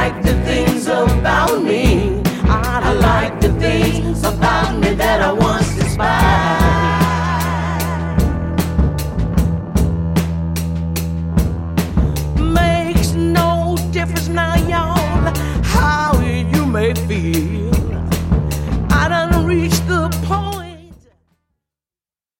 like the things about me. I like the things about me that I once despised. Makes no difference now, y'all, how you may feel.